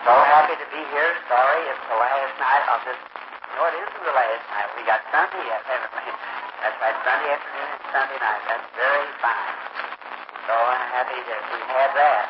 So happy to be here. Sorry it's the last night. No, it isn't the last night. We got Sunday yet, haven't we? That's right, Sunday afternoon and Sunday night. That's very fine. So I'm happy that we had that.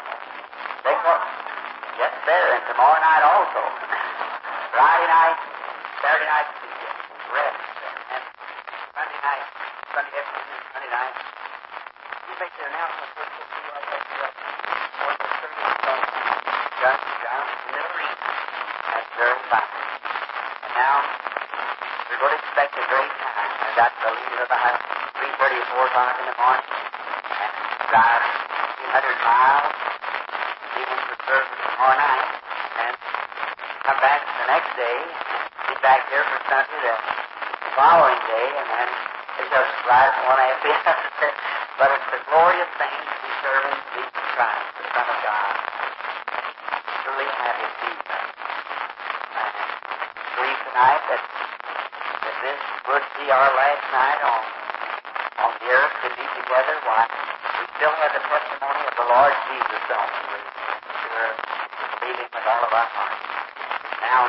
Yes, sir, and tomorrow night also. Friday night, Saturday night, rest. And Sunday night, Sunday afternoon, Sunday night. You make the announcement first, we'll see what that's for the service from John in the arena. That's very fine. And now, we're going to expect a great time. I got to leave about 3:30 or 4 o'clock in the morning and drive 200 miles, leave in for service tomorrow night, and come back the next day, be back here for Sunday the following day, and then it just right one after the other. But it's a glorious thing to be serving Jesus Christ, the Son of God. Truly happy to be there. I believe tonight that this would be our last night on the earth to be together. Why, we still have the testimony of the Lord Jesus, don't we? We're believing with all of our hearts. Now,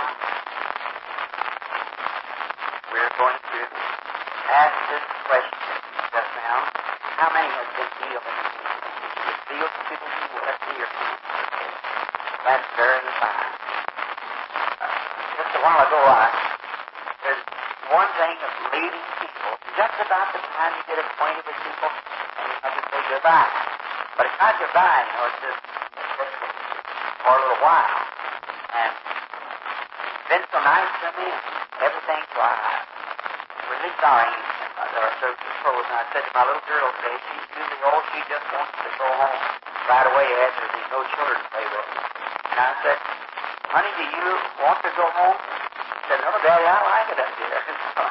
we're going to ask this question just now. How many have been healed? If healed to the healed, let's see your hands. That's very fine. Just a while ago, there's one thing of leading people. Just about the time you get acquainted with people, and you have to say goodbye. But it's not goodbye, it's just for a little while. And it's been so nice to me. Everything's so really sorry. So and I said to my little girl today, she's usually old, she just wants to go home right away after there's no children to play with. And I said, honey, do you want to go home? She said, no, Daddy, I like it up here.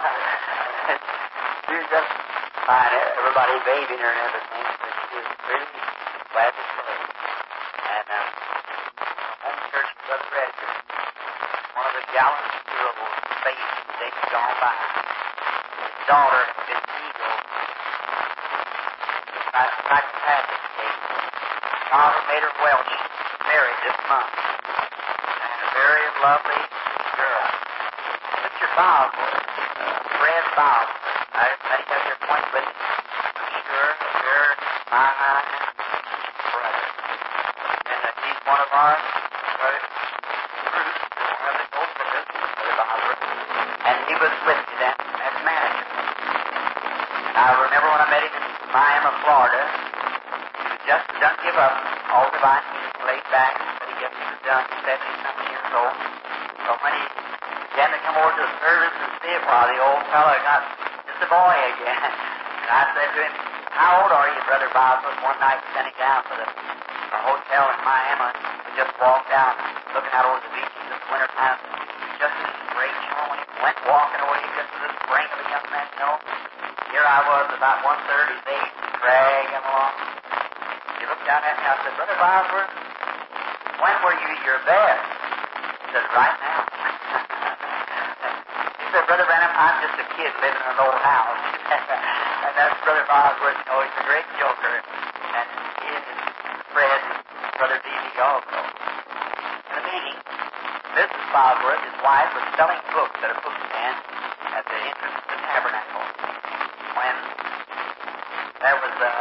She was just fine, everybody babying her and everything, but she was really glad to stay. And home church with Brother Redford, one of the gallant heroes, faith in days gone by. His daughter had been psychopathic case. God had made her well. She's married this month. And a very lovely girl. Mr. Bosworth, Fred Bosworth. I think that's your point, but I'm sure that you're my brother. And that he's one of our brothers. One of the old brothers, Brother Bosworth. And he was with me then as manager. And I remember when I met him in Miami, Florida, he was just done give up all the life. He was laid back, but he was done 70-something years old. So when he began to come over to the service and see it, while the old fellow got just a boy again. And I said to him, how old are you, Brother Bosworth? One night sitting down for our hotel in Miami, we just walked out, looking out over the beach in this wintertime. Just this great, when he went walking away, just with the spring of a young man, Here I was, about 1/3 his age, dragging along. He looked down at me, I said, Brother Bosworth, when were you your best? He said, right now. He said, Brother Branham, I'm just a kid living in an old house. And that's Brother Bosworth, he's a great joker. And he and his friend, Brother D.B. also. In the meeting, Mrs. Bosworth, his wife, was selling books at a bookstand at the entrance to the tabernacle. When there was a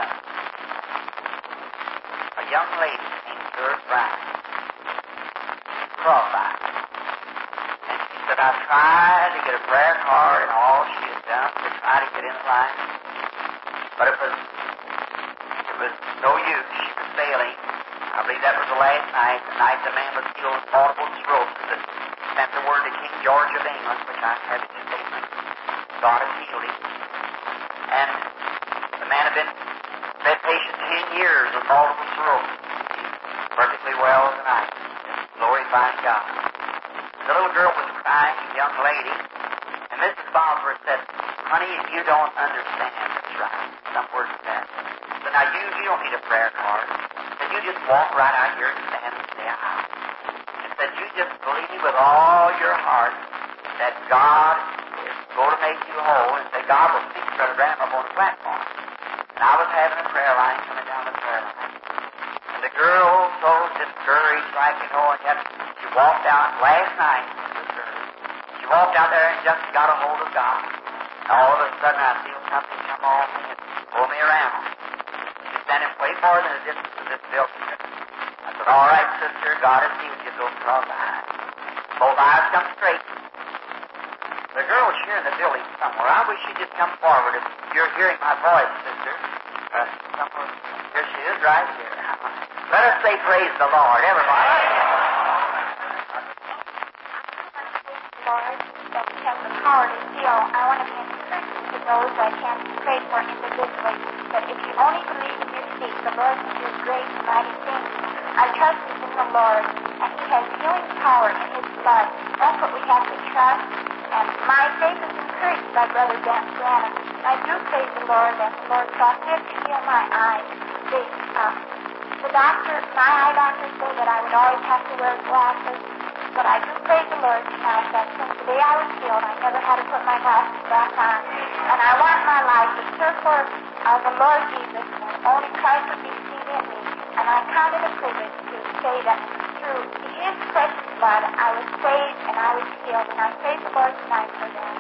young lady named Sir Brown, cross-eyed. And she said, I tried to get a prayer card and all she had done to try to get in line. But it was no use. She was failing. I believe that was the last night, the night the man was healed with multiple sclerosis that sent the word to King George of England, which I have in the statement. God has healed him. And the man had been patient 10 years with multiple sclerosis. He's perfectly well tonight. Glorifying God. The little girl was crying, a young lady, and Mrs. Bosworth said, honey, you don't understand. That's right. Some words of that. So now you don't need a prayer card. Said, you just walk right out here and stand and say, and said, you just believe with all your heart that God is going to make you whole, and say, God will speak to Brother Branham up on the platform. And I was having a prayer line coming down the prayer line. And the girl so discouraged, like, and yet she walked out last night, sister. She walked out there and just got a hold of God. And all of a sudden, I feel something come on me and pull me around. She's standing way farther than the distance of this building. I said, all right, sister, God has healed you, those cross eyes. Both eyes come straight. The girl's here in the building somewhere. I wish she'd just come forward. If you're hearing my voice, sister, somewhere. Here she is, right here. Let us say praise the Lord, everybody. Lord, that we have the power to heal. I want to be encouraging to those I can't pray for individually, that if you only believe in your faith, the Lord can do great and mighty things. Our trust is in the Lord, and He has healing power in His blood. That's what we have to trust. And my faith is encouraged by Brother Dan Branham. I do praise the Lord, and the Lord saw fit to heal my eyes. The doctor, my eye doctor, said that I would always have to wear glasses. But I do praise the Lord tonight that since the day I was healed, I never had to put my glasses back on. And I want my life to serve for the Lord Jesus, and only Christ would be seen in me. And I count it a privilege to say that through His precious blood, I was saved and I was healed. And I praise the Lord tonight for that.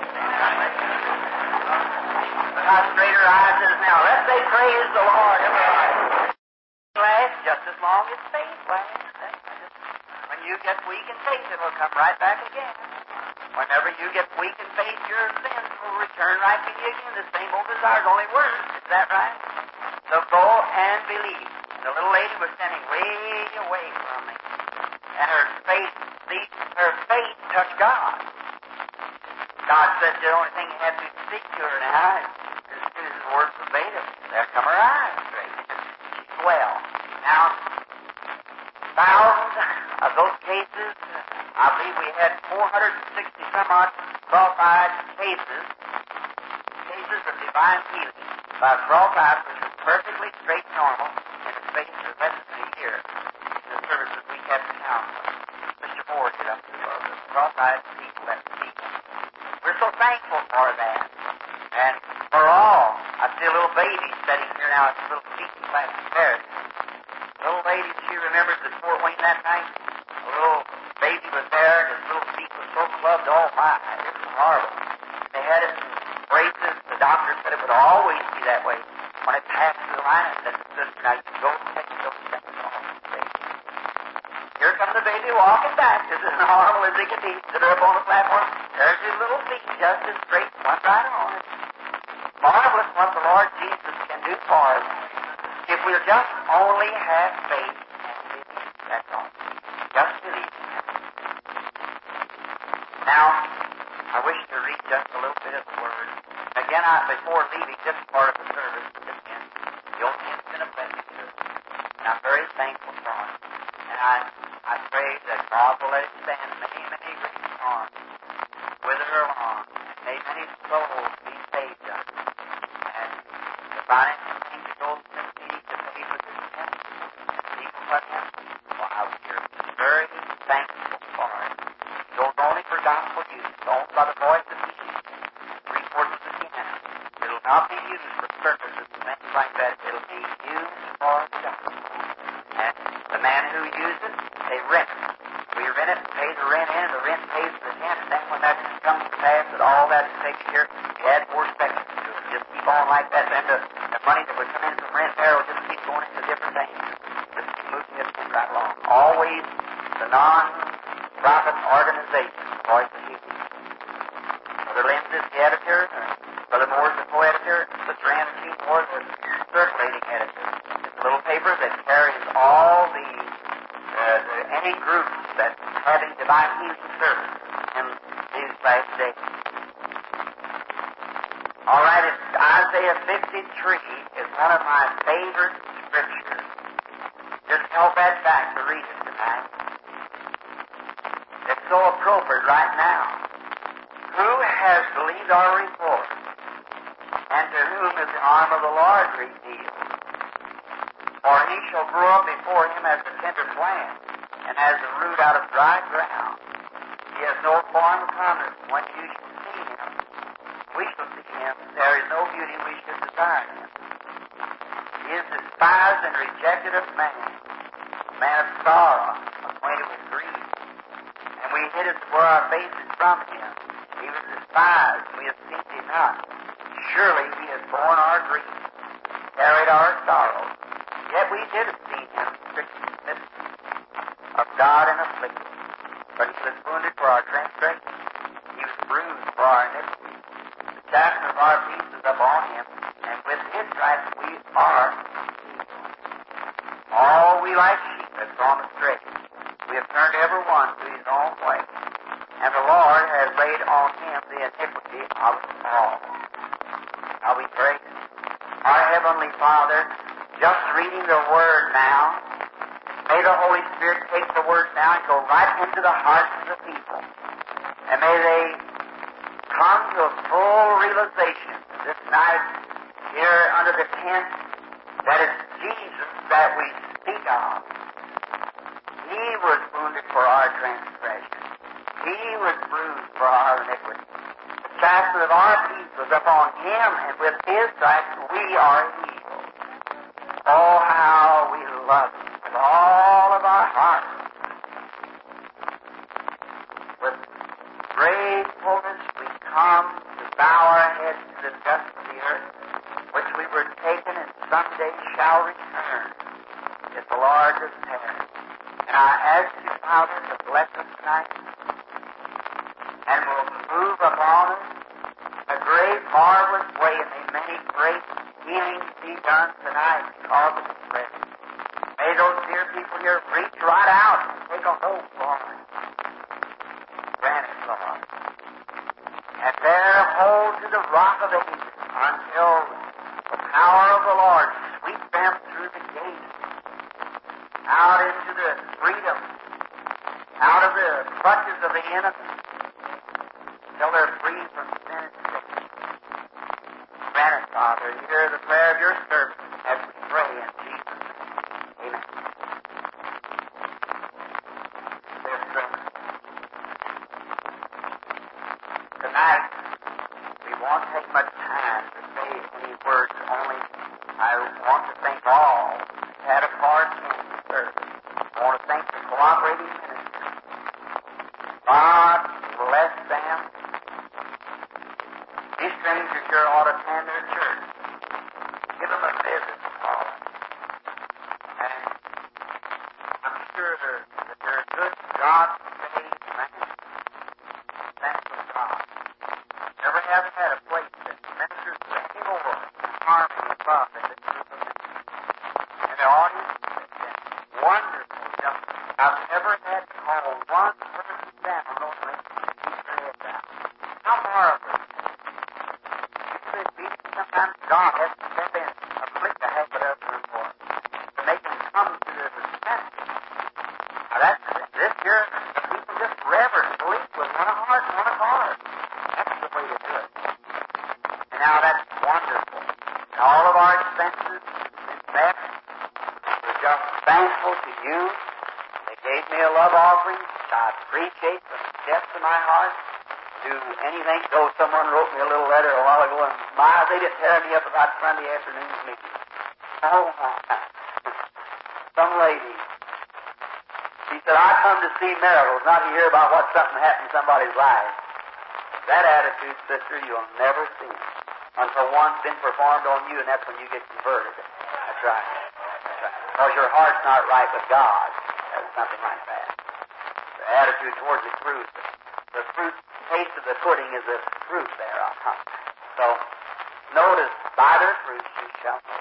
How straight her eyes is now. Let's say praise the Lord, everybody. Last just as long as faith lasts. When you get weak in faith, it will come right back again. Whenever you get weak in faith, your sins will return right to you again. The same old desires, only worse. Is that right? So go and believe. The little lady was standing way away from me. And her faith touched God. God said the only thing you have to speak to her now is His word verbatim. There come her eyes straight. She's well. Now, thousands of those cases, I believe we had 460 some odd cross-eyed cases of divine healing by cross-eyes which was perfectly straight and normal in the space of less than a year. The services we kept in town. Mr. Moore did up to the cross-eyed people that speak. We're so thankful for that. And for all, I see a little baby sitting here now at the little feet in class stairs. Little lady, she remembers the Fort Wayne that night. A little baby was there, and his little feet were so clubbed, oh my, it was horrible. They had it in braces. The doctor said it would always be that way. When it passed through the line, I said to the sister, now you go take those steps off the baby. Here comes the baby walking back, as normal as he can be. Sit her up on the platform. There's his little feet, just as straight, one right on it. Marvelous what the Lord Jesus can do for us. If we'll just only have faith and believe, that's all. Just believe. Now, I wish to read just a little bit of the Word. Again, before leaving this part of the service, the old hymn's been a blessing to us. And I'm very thankful for it. And I pray that God will let it stand many, many great arms with her along. And may many souls be saved of it. And the financial thing that goes to me to pay for this hymn, and people like him, well, we're very thankful for it. It goes only for gospel use. It's owned by the voice of Jesus. 3/4 of the piano. It'll not be used for purposes and things like that. It'll be used for the gospel. And the man who uses it, they rent it. We rent it and pay the rent in, and the rent pays for the tent. And then when that comes to pass, that all that is taken care of, you add more sections to it. Just keep on like that. Then the money that would come in from rent there will just keep going into different things. Just keep moving it right along. Always the non-profit organization, the Voice of Jesus. Brother Lenz is the editor, Brother Moore is the co-editor, Sister Ann G. Moore is the circulating editor. It's a little paper that carries all any groups that's having divine healing service in these last days. All right, Isaiah 53 is one of my favorite scriptures. Just held that back to read it tonight. It's so appropriate right now. Who has believed our report? And to whom is the arm of the Lord revealed? For he shall grow up before him as a tender plant, and as a root out of dry ground. He has no form of comeliness. When you shall see him, we shall see him. There is no beauty we should desire him. He is despised and rejected of man, a man of sorrow, acquainted with grief. And we hid it before our faces from him. He was despised, and we esteemed him not. Surely he has borne our grief, carried our sorrows. Yet we did esteem him stricken, smitten of God, and afflicted. But he was wounded for our transgressions. He was bruised for our iniquities. The chastisement of our peace was upon him, and with his stripes we are healed. All we like sheep have gone astray. We have turned every one to his own way, and the Lord has laid on him the iniquity of us all. Now we pray. Our Heavenly Father, just reading the Word now, may the Holy Spirit take the Word now and go right into the hearts of the people. And may they come to a full realization this night here under the tent that it's Jesus that we speak of. He was wounded for our transgression. He was bruised for our iniquity. The chastisement of our peace was upon him, and with his stripes we are healed. Oh, how we love him with all of our heart. With gratefulness we come to bow our heads to the dust of the earth, which we were taken and someday shall return, if the Lord does tarry. And I ask you, Father, to bless us tonight, and will move upon us a great, marvelous way, and may many great healings be done tonight because of His presence. May those dear people here reach right out and take a hold, Lord. Grant it, Lord. And there hold to the rock of ages until the power of the Lord sweep them through the gates, out into the freedom, out of the clutches of the enemy, until they're free from sin and sickness. Grant it, Father. Hear the prayer of your servant as we pray in Jesus' name. Amen. Tonight, we won't take much time to say any words, only I want to thank all who had a part in the service. I want to thank the cooperating ministers. God bless them. These strangers here ought to attend their church. Give them a visit, Paul. And I'm sure that they're good, God-saved men. Thanks to God. Never have had a place that ministers to any more harmony and love than the group of ministers. And the audience has been wonderful. I've never had to call one person down on me to keep their head down. How marvelous. Sometimes God has to step in and afflict a habit of them for to make them come to their senses. Now that's this here, the people just reverence, believe with one heart and one accord. That's the way to do it. And now that's wonderful. And all of our expenses is met. We're just thankful to you. They gave me a love offering. I appreciate from the depths of my heart. Do anything, though someone wrote me a little letter a while ago, and they didn't tear me up about Sunday afternoon's meeting. Oh, my. Some lady, she said, I come to see miracles, not to hear about what something happened in somebody's life. That attitude, sister, you'll never see until one's been performed on you, and that's when you get converted. That's right. That's right. Because your heart's not right with God. That's something like that. The attitude towards the fruit. The fruit, taste of the pudding is the fruit there. So, notice, by their fruits you shall know.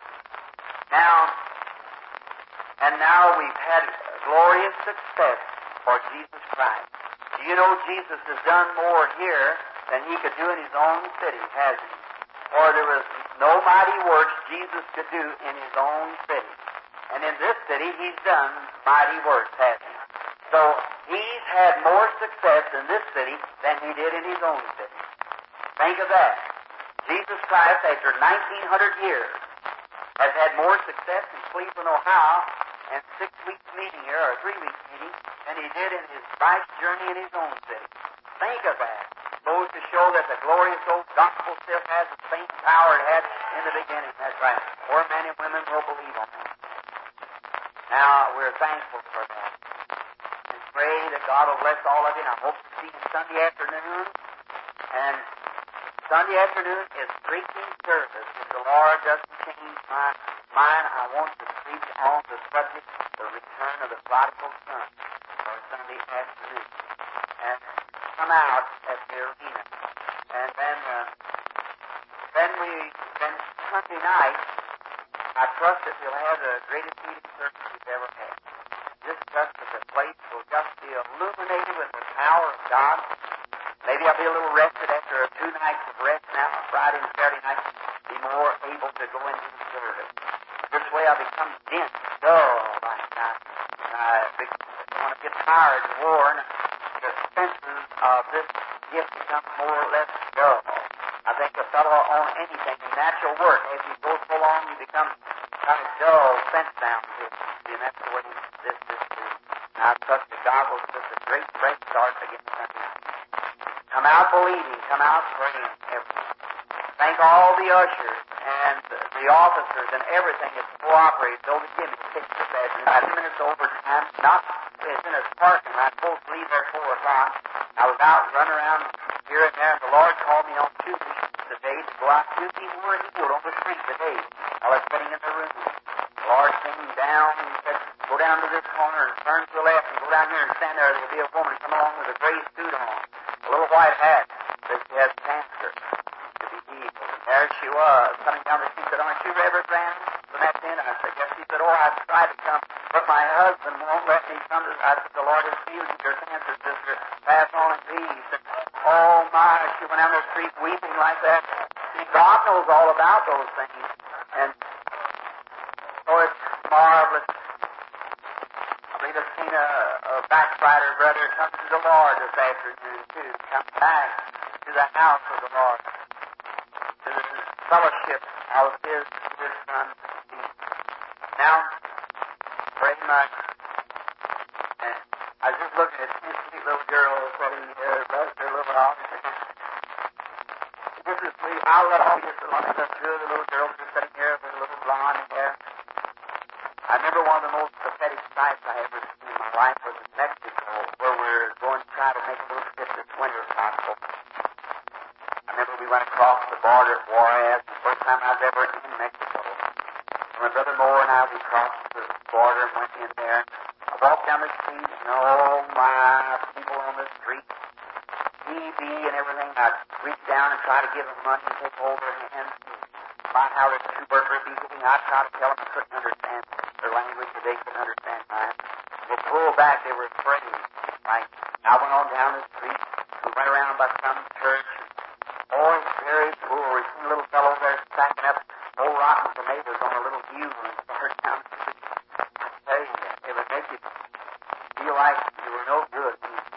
Now we've had glorious success for Jesus Christ. Do you know Jesus has done more here than He could do in His own city, hasn't He? For there was no mighty works Jesus could do in His own city. And in this city, He's done mighty works, hasn't He? So, He's had more success in this city than He did in His own city. Think of that. Jesus Christ, after 1,900 years, has had more success in Cleveland, Ohio, and 6 weeks meeting here, or 3 weeks meeting, than He did in His life journey in His own city. Think of that. Goes to show that the glorious old gospel still has the same power it had in the beginning. That's right. More men and women will believe on that. Now, we're thankful for that. And pray that God will bless all of you. And I hope to see you Sunday afternoon. And Sunday afternoon is preaching service. If the Lord doesn't change my mind, I want to preach on the subject, the return of the prodigal son, for Sunday afternoon. And come out at the arena. And then Sunday night, I trust that we'll have the greatest meeting service we've ever had. This trust that the place will just be illuminated with the power of God. Maybe I'll be a little rested after 2 nights of rest now on Friday and Saturday night, be more able to go into the service. This way I'll become dense, dull by now. I want to get tired and worn. The senses of this gift become more or less dull. I think a fellow on anything, in natural work, as you go so long, you become kind of dull, sense down to it. And that's the way this is too. I trust that God will give us a great fresh start again Sunday night. Come out believing, come out praying, everything. Thank all the ushers and the officers and everything that's cooperated. Though the Jimmy fixed the bed. 5 minutes overtime, it's in a parking lot. I'm supposed to leave there at 4 o'clock. I was out running around here and there, and the Lord called me on Tuesday today to go out. Tuesday we were healed on the street today. I was sitting in the room. The Lord came down and said, go down to this corner and turn to the left and go down here and stand there. There'll be a woman come along with a gray suit on, a little white hat, that she has cancer to be healed. And there she was, coming down the street. Said, aren't you Reverend Graham? From that then, I said, yes. She said, oh, I've tried to come, but my husband won't let me come. I said, the Lord has healed your cancer, sister. Pass on in peace. And, oh, my, she went down the street weeping like that. See, God knows all about those things. And so it's marvelous. I believe I've seen a backslider brother come to the Lord this afternoon, too. Come back to the house of the Lord, to the fellowship of his son. Now, very much. And I was just looking at this sweet little girl sitting here, bless her little heart. This is sweet. I love this little girl just sitting here with a little blonde hair. I remember one of the most pathetic sights I ever seen in my life was in Mexico, where we're going to try to make a little trip this winter if possible. I remember we went across the border at Juarez, the first time I was ever in Mexico. And my brother Moore and I, we crossed the border and went in there. I walked down the street, and oh my, people on the street, TV and everything. I'd reach down and try to give them money and take hold of their hands. Find how this two burglar be hitting. I'd try to tell them I couldn't understand their language, but they couldn't understand mine. They pulled back. They were afraid. Right? I went on down the street. We went around by some church. Oh, it's very cool. We seen a little fellow there stacking up old rotten tomatoes on a little view and started down the street. I tell you, it would make you feel like you were no good.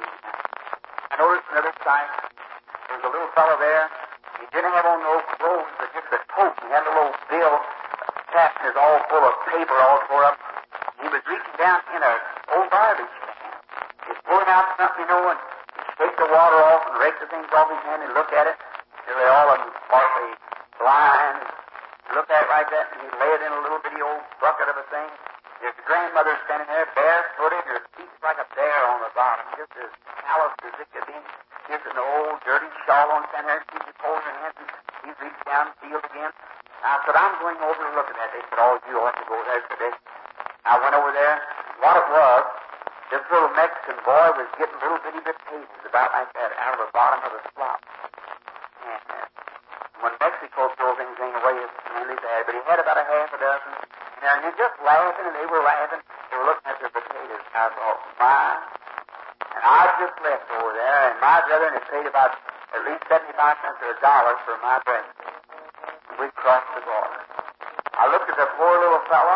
I noticed another sight. There was a little fellow there. He didn't have on no clothes, but just a coat. He had a little bill cap and it's all full of paper all tore up. He was reaching down in an old garbage can. He's pulling out something, and take the water off and rake the things off his hand and look at it. Till they all of them partly blind. Look at it like that, and he lay it in a little bitty old bucket of a thing. His grandmother standing there barefooted, her feet like a bear on the bottom, just as calloused as it could be. Just an old dirty shawl on standing there, she's just holding her hands, and he reached down and peeled again. I said, I'm going over to look at that. They said, oh, you ought to go there today. I went over there. What it was, this little Mexican boy was getting little bitty potatoes about like that out of the bottom of the slop. And when Mexico throws anything away, it's really bad. But he had about a half a dozen. And they're just laughing, and they were laughing. They were looking at their potatoes. I thought, my. And I just left over there, and my brother had paid about at least 75 cents or $1 for my breakfast. We crossed the border. I looked at the poor little fella.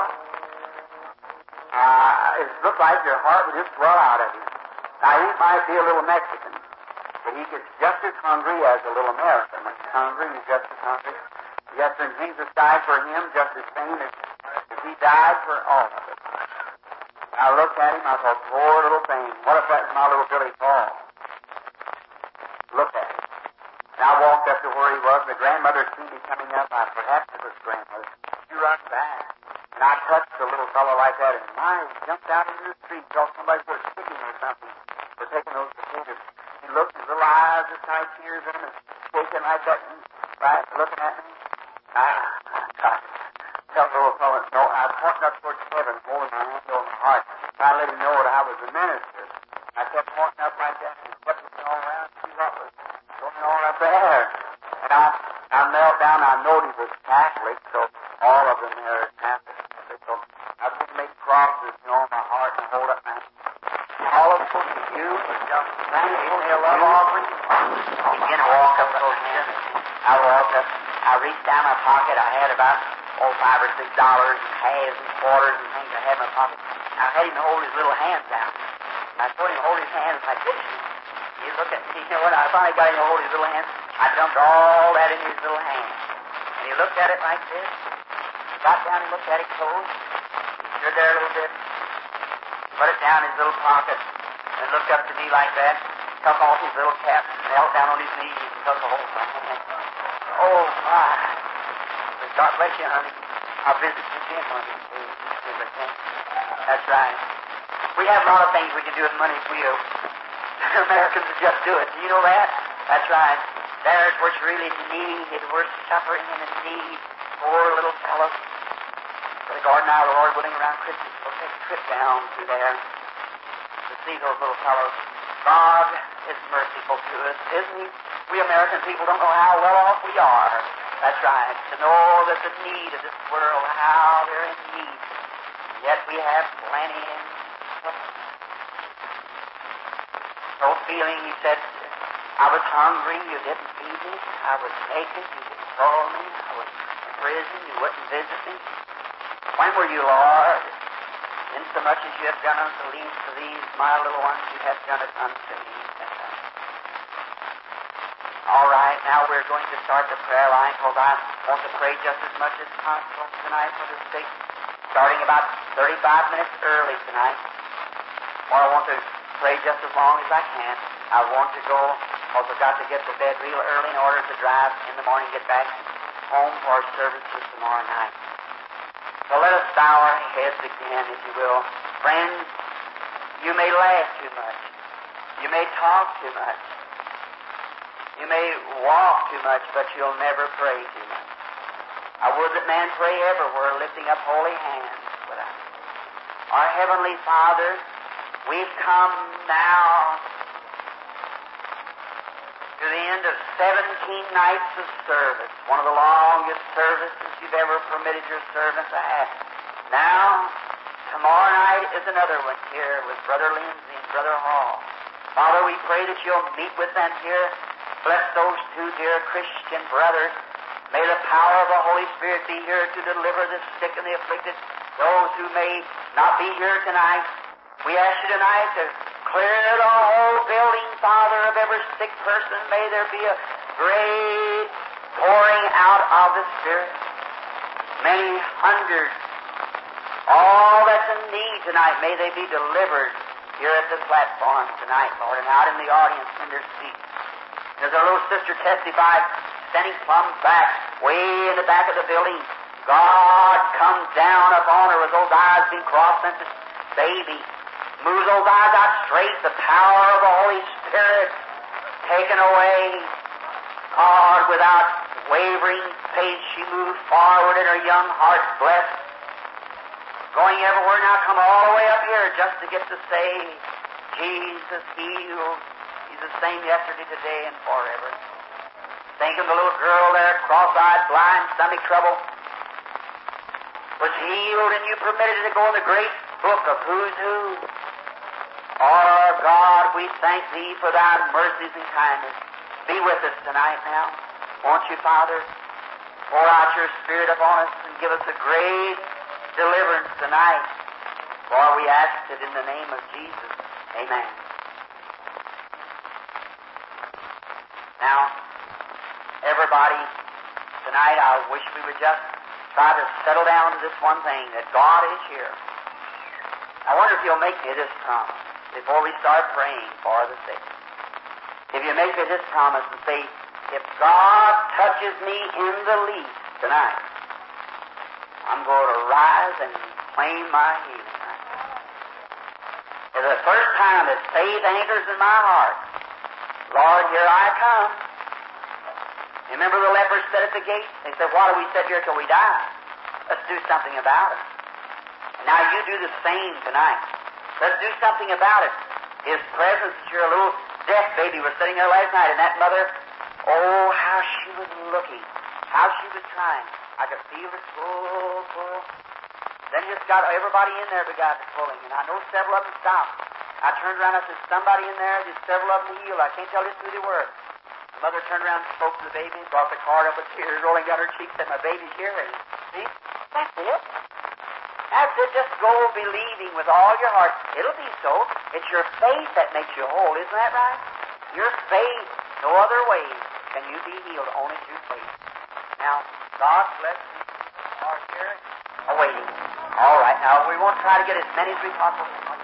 It looked like your heart would just swell out of him. Now, he might be a little Mexican, but he gets just as hungry as a little American. When he's hungry, he's just as hungry. Yes, and Jesus died for him just as same as he died for all of us. I looked at him, I thought, poor little thing. What if that was my little Billy Paul? Look at him. And I walked up to where he was, and the grandmother seen me coming up. Perhaps it was grandmother. She run back. And I touched a little fellow like that, and my jumped out into the street, thought somebody put a stick in or something for taking those potatoes. He looked, his little eyes just kind of tears in and shaking like that, and right, looking at me. I tell the little fellow, no, I was pointing up towards heaven, holding my hand over my heart, trying to let him know that I was a minister. I kept pointing up like that, and kept looking all around to see what was going on up there. And I knelt down, I knowed he was Catholic, so all of them there are Catholic. So I would make crosses, on my heart and hold up my hand. All of you were just thanking me a love offering. Begin to walk up those hands. I walked up, I reached down my pocket, I had about, $5 or $6 and halves and quarters and things I had in my pocket. I had him hold his little hands out. I told him to hold his hands like this. He looked at me, when I finally got him to hold his little hands, I dumped all that in his little hands. And he looked at it like this, got down and looked at it close, stood there a little bit, put it down in his little pocket, and looked up to me like that, took off his little cap, knelt down on his knees, and took a hold of my hand. Oh, my. God bless you, honey. I'll visit you again, honey. That's right. We have a lot of things we can do with money if we do. Americans just do it. Do you know that? That's right. There's where it's really needed. We're suffering and in need. Poor little fellow. Brother Gordon and I, the Lord willing, around Christmas, we'll take a trip down to there to see those little fellows. God is merciful to us, isn't He? We American people don't know how well off we are. That's right. To know that the need of this world, how they're in need. Yet we have plenty in no feeling. He said, I was hungry, you didn't feed me. I was naked, you didn't call me. I was in prison, you wouldn't visit me. When were you, Lord? Insomuch as you have done unto the least of these, my little ones, you have done it unto me. All right, now we're going to start the prayer line, because I want to pray just as much as possible tonight for the sick, starting about 35 minutes early tonight. Or I want to pray just as long as I can. I want to go, because I've got to get to bed real early in order to drive in the morning, get back home for our services tomorrow night. So let us bow our heads again, if you will. Friends, you may laugh too much. You may talk too much. You may walk too much, but you'll never pray too much. I would that man pray everywhere, lifting up holy hands with us. Our Heavenly Father, we've come now to the end of 17 nights of service, one of the longest services you've ever permitted your servant to have. Now, tomorrow night is another one here with Brother Lindsay and Brother Hall. Father, we pray that you'll meet with them here. Bless those two dear Christian brothers. May the power of the Holy Spirit be here to deliver the sick and the afflicted, those who may not be here tonight. We ask you tonight to clear the whole building, Father, of every sick person. May there be a great pouring out of the Spirit. Many hundreds, all that's in need tonight, may they be delivered here at the platform tonight, Lord, and out in the audience in their seats. As our little sister testified, standing plumb back, way in the back of the building, God comes down upon her with those eyes being crossed into baby. Moves those eyes out straight, the power of the Holy Spirit taken away. God, without wavering pace, she moved forward and her young heart blessed. Going everywhere now, come all the way up here just to get to say, Jesus heals. He's the same yesterday, today, and forever. Think of the little girl there, cross-eyed, blind, stomach trouble, was healed, and you permitted it to go in the great book of Who's Who. Oh, God, we thank Thee for Thy mercies and kindness. Be with us tonight now. Won't you, Father, pour out your Spirit upon us and give us a great deliverance tonight. For we ask it in the name of Jesus. Amen. Now, everybody, tonight I wish we would just try to settle down to this one thing, that God is here. I wonder if you'll make me this promise before we start praying for the sick. If you make me this promise and say, if God touches me in the least tonight, I'm going to rise and claim my healing right now. For the first time that faith anchors in my heart, Lord, here I come. Remember the lepers sat at the gate? They said, why do we sit here till we die? Let's do something about it. Now you do the same tonight. Let's do something about it. His presence, your little deaf baby was sitting there last night, and that mother, oh, how she was looking, how she was trying. I could feel it pull. Then just got everybody in there began to pulling, and I know several of them stopped. I turned around, I said, somebody in there, there's several of them healed. I can't tell just who they were. The mother turned around and spoke to the baby, brought the card up with tears rolling down her cheeks, said, my baby's here. And see? That's it. That's it. Just go believing with all your heart. It'll be so. It's your faith that makes you whole. Isn't that right? Your faith. No other way can you be healed, only through faith. Now, God bless you. Are here awaiting. All right. Now, we won't try to get as many as we possibly can.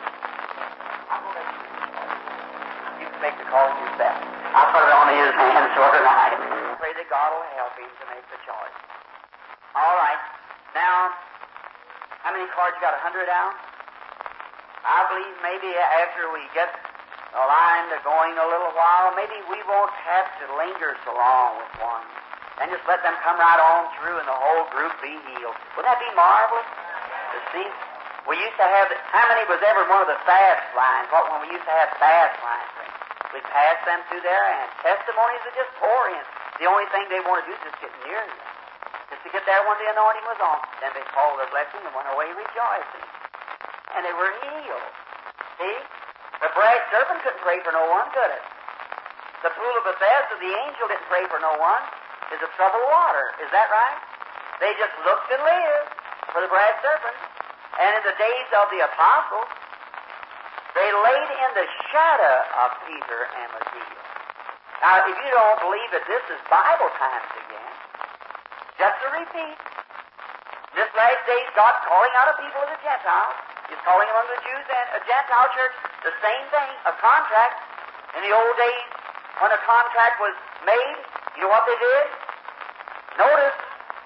You can make the call yourself. I'll put it on his hands for tonight. Pray that God will help him to make the choice. All right. Now, how many cards you got? 100 out? I believe maybe after we get the line to going a little while, maybe we won't have to linger so long with one. And just let them come right on through and the whole group be healed. Wouldn't that be marvelous? To see? We used to have, how many was ever one of the fast lines? What, when we used to have fast lines? We'd pass them through there and testimonies would just pour in. The only thing they want to do is just get near you. Just to get there when the anointing was on. Then they called their blessing and went away rejoicing. And they were healed. See? The brass serpent couldn't pray for no one, could it? The pool of Bethesda, the angel didn't pray for no one. Is a troubled water. Is that right? They just looked and lived for the brass serpent. And in the days of the apostles, they laid in the shadow of Peter and was healed. Now, if you don't believe that this is Bible times again, just to repeat, this last days, God's calling out a people of the Gentiles. He's calling among the Jews and a Gentile church, the same thing, a contract. In the old days, when a contract was made, you know what they did? Notice,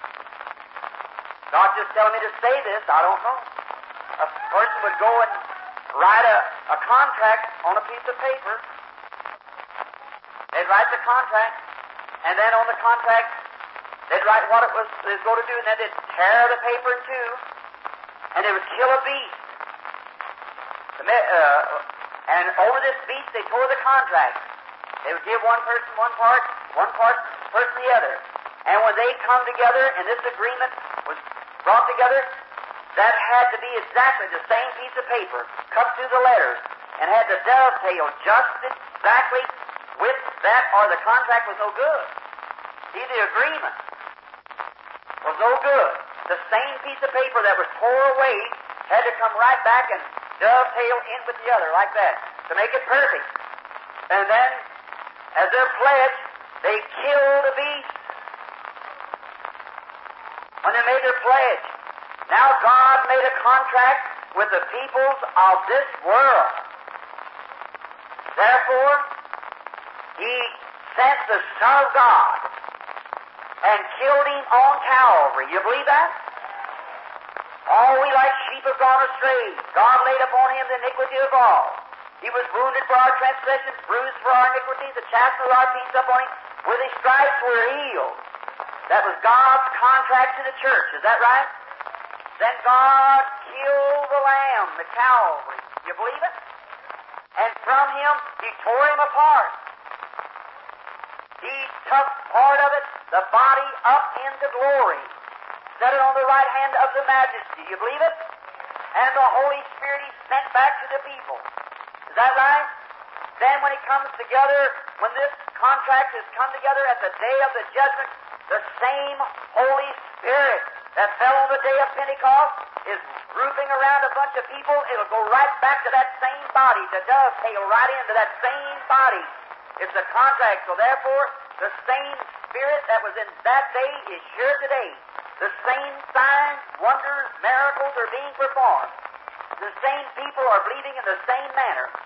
God just telling me to say this, I don't know. A person would go and write a contract on a piece of paper. They'd write the contract, and then on the contract, they'd write what it was they was going to do, and then they'd tear the paper in two, and they would kill a beast. And over this beast, they tore the contract. They would give one person one part person the other. And when they come together, and this agreement was brought together, that had to be exactly the same piece of paper, cut through the letters, and had to dovetail just exactly with that, or the contract was no good. See, the agreement was no good. The same piece of paper that was tore away had to come right back and dovetail in with the other, like that, to make it perfect. And then, as their pledge, they killed the beast. When they made their pledge, now God made a contract with the peoples of this world. Therefore, He sent the Son of God and killed Him on Calvary. You believe that? All we like sheep have gone astray. God laid upon Him the iniquity of all. He was wounded for our transgressions, bruised for our iniquities, the chastisement of our peace upon Him. With His stripes we're healed. That was God's contract to the church. Is that right? Then God killed the Lamb, the Calvary. You believe it? And from Him, He tore Him apart. He took part of it, the body, up into glory. Set it on the right hand of the Majesty. You believe it? And the Holy Spirit He sent back to the people. Is that right? Then when it comes together, when this contract has come together at the day of the judgment, the same Holy Spirit that fell on the day of Pentecost is grouping around a bunch of people. It'll go right back to that same body, to dovetail right into that same body. It's a contract. So therefore, the same Spirit that was in that day is here today. The same signs, wonders, miracles are being performed. The same people are believing in the same manner.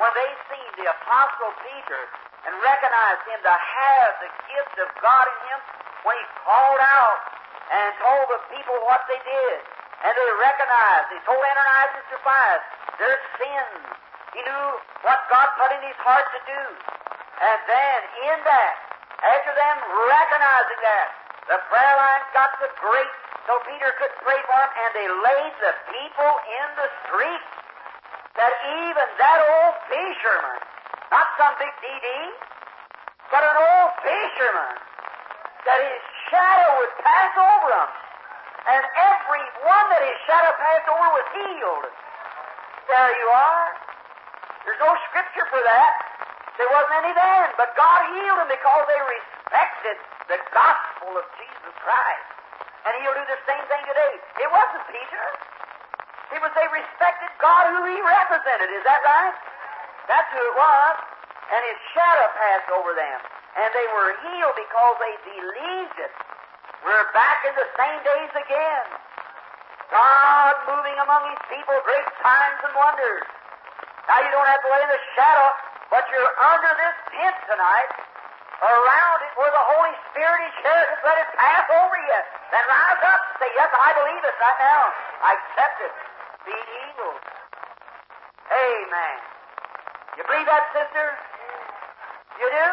when they seen the Apostle Peter and recognized him to have the gift of God in him, when he called out and told the people what they did, and they recognized, he told Ananias and Sapphira their sins. He knew what God put in his heart to do. And then in that, after them recognizing that, the prayer line got so great so Peter could pray for them, and they laid the people in the street, that even that old fisherman, not some big DD, but an old fisherman, that his shadow would pass over him. And every one that his shadow passed over was healed. There you are. There's no scripture for that. There wasn't any then, but God healed them because they respected the gospel of Jesus Christ. And He'll do the same thing today. It wasn't Peter. It was they respected God who He represented. Is that right? That's who it was. And His shadow passed over them. And they were healed because they believed it. We're back in the same days again. God moving among His people, great signs and wonders. Now you don't have to lay in the shadow, but you're under this tent tonight, around it where the Holy Spirit is here. Just let it pass over you. Then rise up and say, yes, I believe it right now. I accept it. Be healed. Amen. You believe that, sister? You do?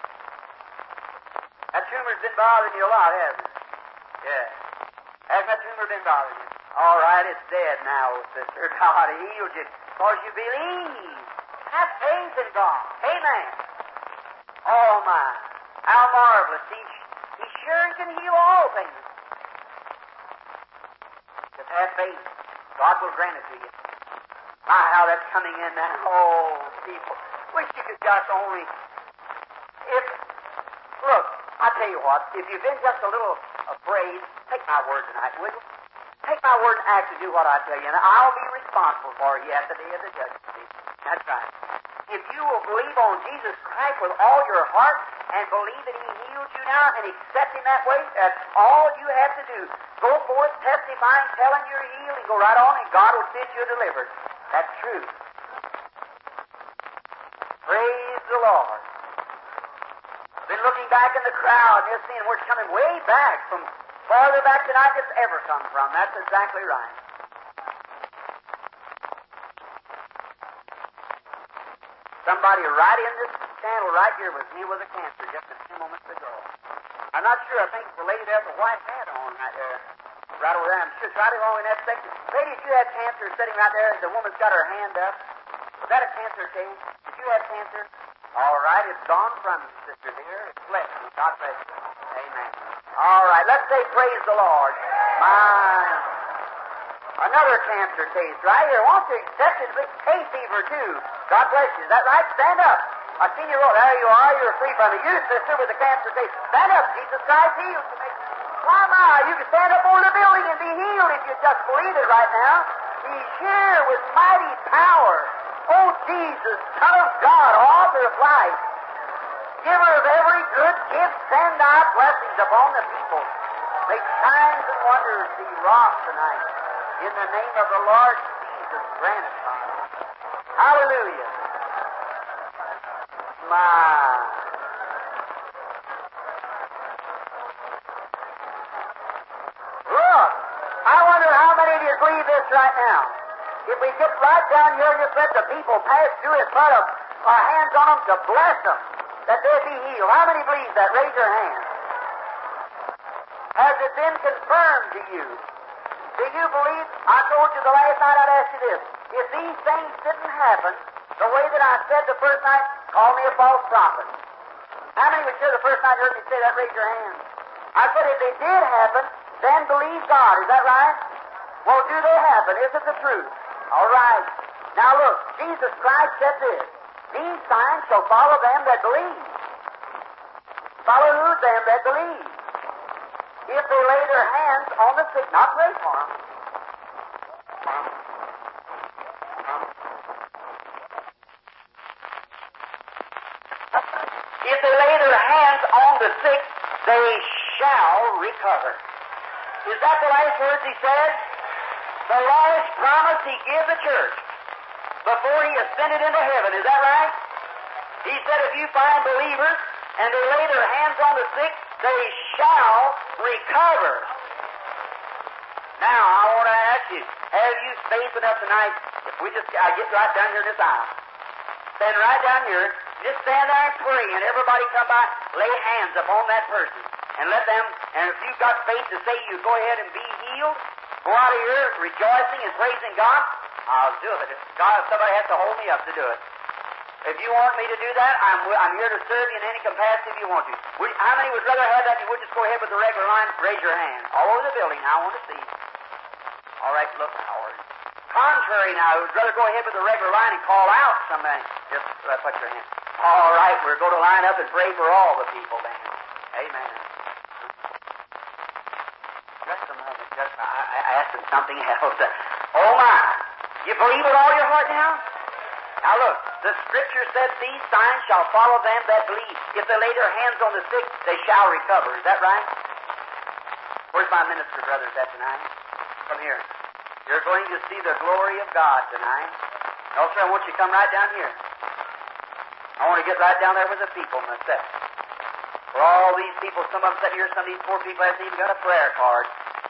That tumor's been bothering you a lot, hasn't it? Yeah. Hasn't that tumor been bothering you? All right, it's dead now, sister. God healed you because you believe. Have faith in God. Amen. Oh, my. How marvelous. He sure can heal all things. Just have faith. God will grant it to you. My, how that's coming in now. Oh, people. Wish you could just only... Look, I tell you what, if you've been just a little afraid, take my word tonight, will you? Take my word and act to do what I tell you, and I'll be responsible for you at the day of the judgment seat. That's right. If you will believe on Jesus Christ with all your heart and believe that He healed you now and accept Him that way, that's all you have to do. Go forth, testifying, telling you're healed, and go right on, and God will fit you delivered. That's true. Praise the Lord. Been looking back in the crowd and just seeing we're coming way back from farther back than I could ever come from. That's exactly right. Somebody right in this channel right here was healed with a cancer just a few moments ago. I'm not sure. I think it's the lady there with the white hat on right there. Right over there. I'm sure it's right along in that section. Lady, if you had cancer sitting right there, the woman's got her hand up. Was that a cancer case? Did you have cancer? All right, it's gone from you, sister dear. It's left you. God bless you. Amen. All right, let's say praise the Lord. Another cancer case right here. Won't you accept it? It's hay fever, too. God bless you. Is that right? Stand up. I seen you roll. There you are. You're free from it. You, sister, with the cancer case. Stand up. Jesus Christ heals you. Why, my, you can stand up over the building and be healed if you just believe it right now. He's here with mighty power. Oh, Jesus, Son of God, author of life, giver of every good gift, send thy blessings upon the people. Make signs and wonders be wrought tonight. In the name of the Lord Jesus, grant it, Father. Hallelujah. My. Look, I wonder how many of you believe this right now. If we get right down here and just let the people pass through and put our hands on them to bless them, that they'll be healed. How many believe that? Raise your hand. Has it been confirmed to you? Do you believe? I told you the last night I'd ask you this. If these things didn't happen the way that I said the first night, call me a false prophet. How many were sure the first night heard me say that? Raise your hand. I said if they did happen, then believe God. Is that right? Well, do they happen? Is it the truth? All right. Now look, Jesus Christ said this. These signs shall follow them that believe. Follow who? Them that believe. If they lay their hands on the sick, not pray for them. If they lay their hands on the sick, they shall recover. Is that the last words He said? The last promise He gave the church before He ascended into heaven. Is that right? said, if you find believers and they lay their hands on the sick, they shall recover. Now, I want to ask you, have you space enough tonight? If we just get right down here in this aisle. Stand right down here, just stand there and pray, and everybody come by, lay hands upon that person, and let them, and if you've got faith to say you go ahead and be healed, go out of here rejoicing and praising God, I'll do it. God, somebody has to hold me up to do it. If you want me to do that, I'm here to serve you in any capacity you want to. How many would rather have that? You would just go ahead with the regular line, raise your hand. All over the building now, I want to see. All right, look, Howard. Contrary now, who'd rather go ahead with the regular line and call out somebody? Just put your hand. All right, we're going to line up and pray for all the people then. Amen. Just a moment. I asked him something else. Oh my! You believe with all your heart now? Now look, the Scripture said, these signs shall follow them that believe. If they lay their hands on the sick, they shall recover. Is that right? Where's my minister brothers at tonight? Come here. You're going to see the glory of God tonight. No, sir, I want you to come right down here. I want to get right down there with the people myself. For all these people, some of them sitting here, some of these poor people haven't even got a prayer card.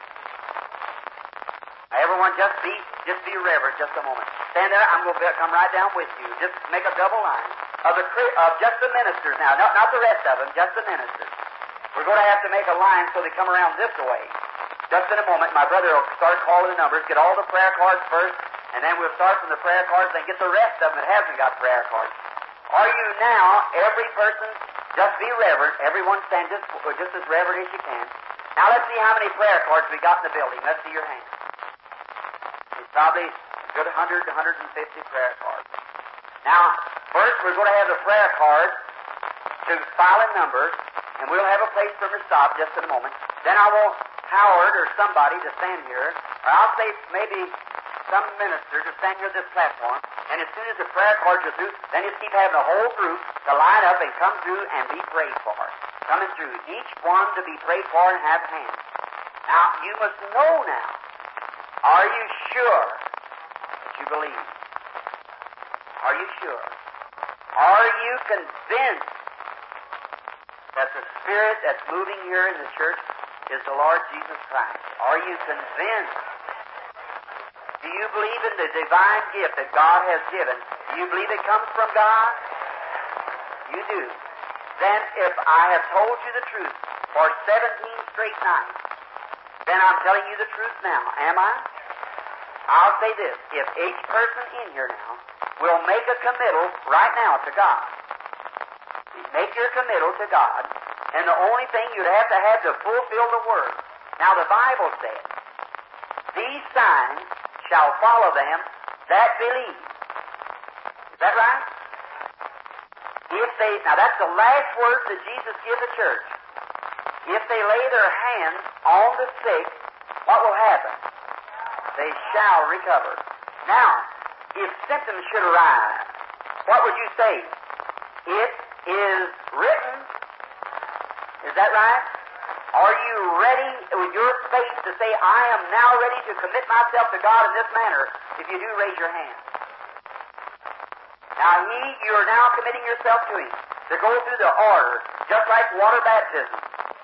Now, everyone, just be reverent just a moment. Stand there. I'm going to come right down with you. Just make a double line of just the ministers now, not the rest of them, just the ministers. We're going to have to make a line so they come around this way. Just in a moment, my brother will start calling the numbers, get all the prayer cards first, and then we'll start from the prayer cards and get the rest of them that hasn't got prayer cards. Are you now, every person, just be reverent. Everyone stand just as reverent as you can. Now let's see how many prayer cards we got in the building. Let's see your hands. It's probably a good 100 to 150 prayer cards. Now, first we're going to have the prayer cards to file in numbers, and we'll have a place for them to stop just in a moment. Then I will Howard or somebody to stand here, or I'll say maybe some minister to stand here at this platform, and as soon as the prayer cards are through, then just keep having a whole group to line up and come through and be prayed for. Coming through, each one to be prayed for and have hands. Now, you must know now, are you sure that you believe? Are you sure? Are you convinced that the Spirit that's moving here in the church is the Lord Jesus Christ? Are you convinced? Do you believe in the divine gift that God has given? Do you believe it comes from God? You do. Then if I have told you the truth for 17 straight nights, then I'm telling you the truth now, am I? I'll say this. If each person in here now will make a committal right now to God, make your committal to God, and the only thing you'd have to fulfill the Word. Now the Bible says, these signs shall follow them that believe. Is that right? Now that's the last word that Jesus gave the church. If they lay their hands on the sick, what will happen? They shall recover. Now, if symptoms should arise, what would you say? It is written. Is that right? Are you ready with your faith to say, I am now ready to commit myself to God in this manner? If you do, raise your hand. Now, you are now committing yourself to Him, to go through the order, just like water baptism,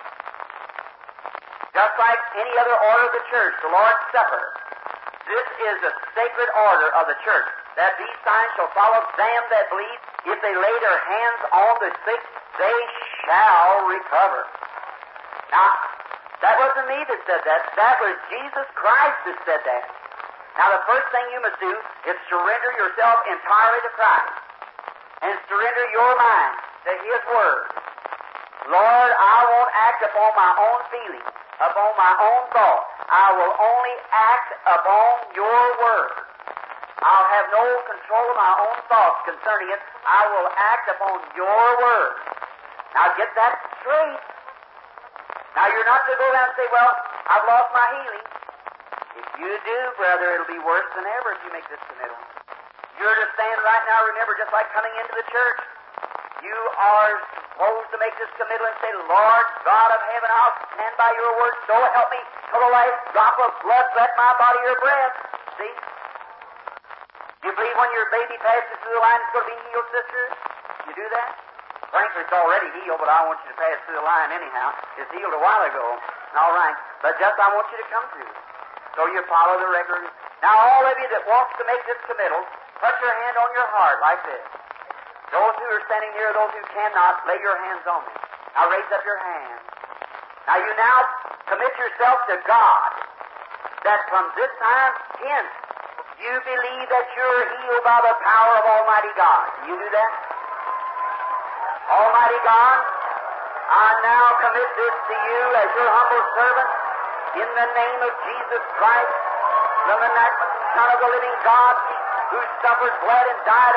just like any other order of the church, the Lord's Supper. This is the sacred order of the church, that these signs shall follow them that believe. If they lay their hands on the sick, they shall recover. Now, that wasn't me that said that. That was Jesus Christ that said that. Now, the first thing you must do is surrender yourself entirely to Christ and surrender your mind to His Word. Lord, I won't act upon my own feelings, upon my own thoughts. I will only act upon your Word. I'll have no control of my own thoughts concerning it. I will act upon your Word. Now, get that straight. Now, you're not to go down and say, well, I've lost my healing. If you do, brother, it'll be worse than ever if you make this committal. You're to stand right now, remember, just like coming into the church. You are supposed to make this committal and say, Lord, God of heaven, I'll stand by your word. So help me till the last drop of blood let my body your breath. See? You believe when your baby passes through the line it's going to be healed, sister? You do that? Franklin's already healed, but I want you to pass through the line anyhow. It's healed a while ago. All right. But just I want you to come through. So you follow the record. Now, all of you that wants to make this committal, put your hand on your heart like this. Those who are standing near, those who cannot, lay your hands on them. Now raise up your hands. Now you now commit yourself to God, that from this time hence, you believe that you're healed by the power of Almighty God. Do you do that? Almighty God, I now commit this to you as your humble servant in the name of Jesus Christ, the magnificent Son of the living God, who suffered, bled, and died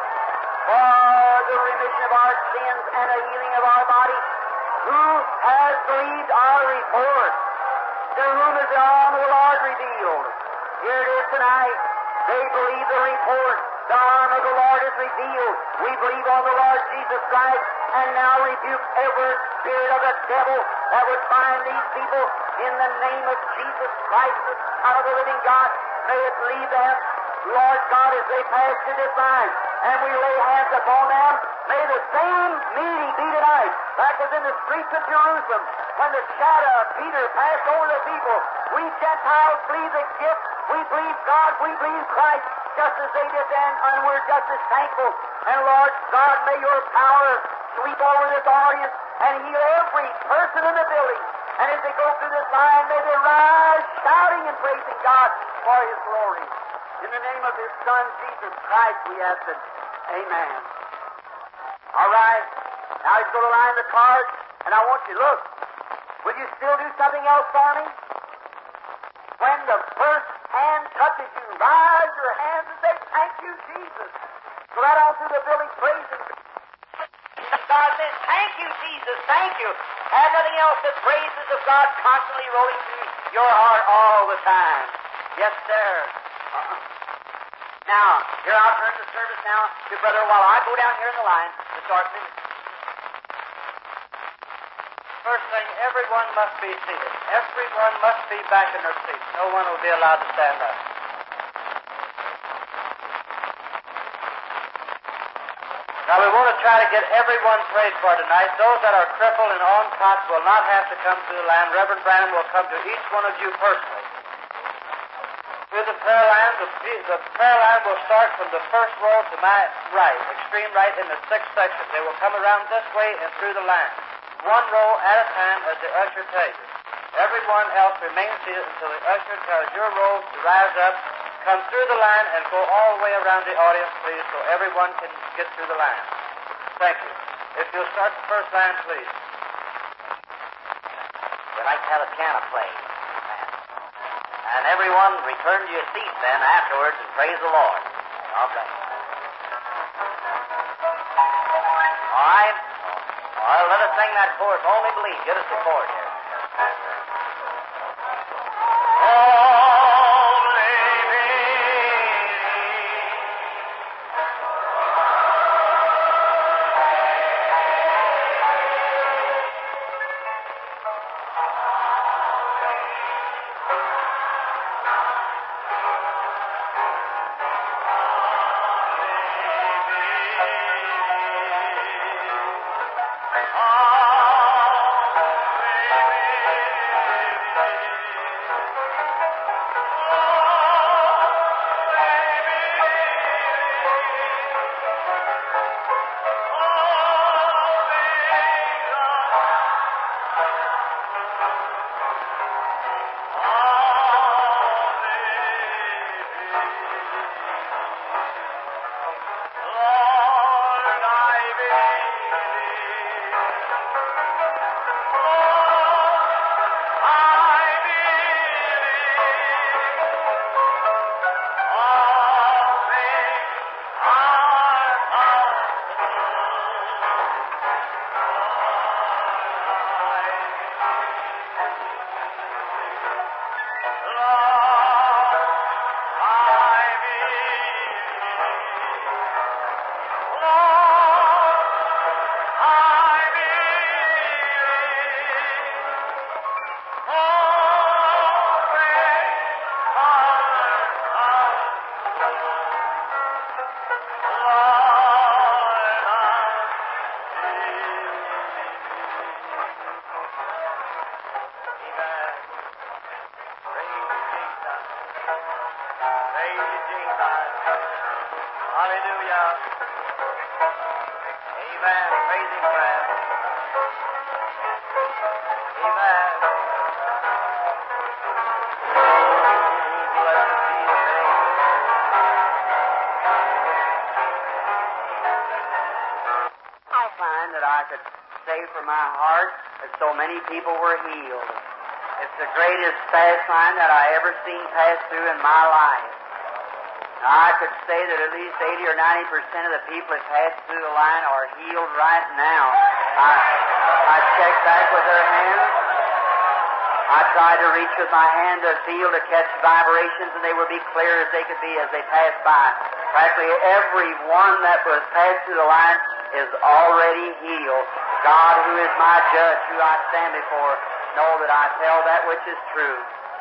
for the remission of our sins and the healing of our body, who has believed our report, to whom is the arm of the Lord revealed. Here it is tonight. They believe the report. The arm of the Lord is revealed. We believe on the Lord Jesus Christ, and now rebuke every spirit of the devil that would bind these people in the name of Jesus Christ, the Son of the living God. May it leave them, Lord God, as they pass through this line, and we lay hands upon them. May the same meeting be tonight, like as in the streets of Jerusalem, when the shadow of Peter passed over the people. We Gentiles believe the gift. We believe God. We believe Christ, just as they did then, and we're just as thankful. And Lord God, may your power sweep over this audience and heal every person in the building. And as they go through this line, may they rise shouting and praising God for His glory. In the name of His Son, Jesus Christ, we ask it. Amen. All right. Now he's going to line the cards, and I want you to look. Will you still do something else for me? When the first hand touches you, rise your hands and say, "Thank you, Jesus." Go right on through the building praising God. Says, "Thank you, Jesus. Thank you." Have nothing else but praises of God constantly rolling through your heart all the time. Yes, sir. Now, here I'll turn the service now to Brother while I go down here in the line to start ministering. First thing, everyone must be seated. Everyone must be back in their seats. No one will be allowed to stand up. Now, we want to try to get everyone prayed for tonight. Those that are crippled and on cots will not have to come to the line. Reverend Branham will come to each one of you personally. Through the prayer line, the prayer line will start from the first row to my right, extreme right, in the sixth section. They will come around this way and through the line, one row at a time as the usher tells you. Everyone else remains seated until the usher tells your row to rise up, come through the line, and go all the way around the audience, please, so everyone can get through the line. Thank you. If you'll start the first line, please. We'd like to have a piano played. And everyone return to your seats then afterwards and praise the Lord. All right. All right. All right, let us sing that chorus. Only believe. Get us the chord here. that I could say from my heart that so many people were healed. It's the greatest fast line that I ever seen pass through in my life. Now, I could say that at least 80 or 90% of the people that pass through the line are healed right now. I checked back with their hands. I tried to reach with my hand to feel, to catch vibrations, and they would be clear as they could be as they passed by. Practically every one that was passed through the line is already healed. God, who is my judge, who I stand before, know that I tell that which is true.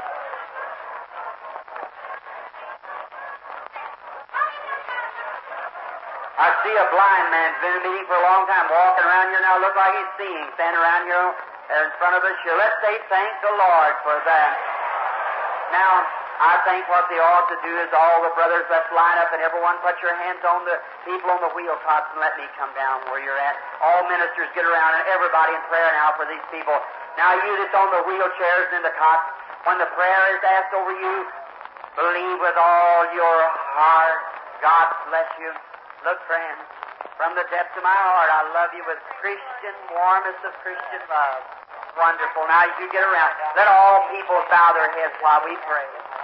I see a blind man been in a meeting for a long time, walking around here now, look like he's seeing, standing around here in front of us here. Let's say thank the Lord for that. Now, I think what they ought to do is all the brothers, let's line up and everyone put your hands on the people on the wheel tops and let me come down where you're at. All ministers get around and everybody in prayer now for these people. Now you that's on the wheelchairs and in the cots, when the prayer is asked over you, believe with all your heart. God bless you. Look, friends, from the depths of my heart, I love you with Christian, warmest of Christian love. Wonderful. Now you get around. Let all people bow their heads while we pray.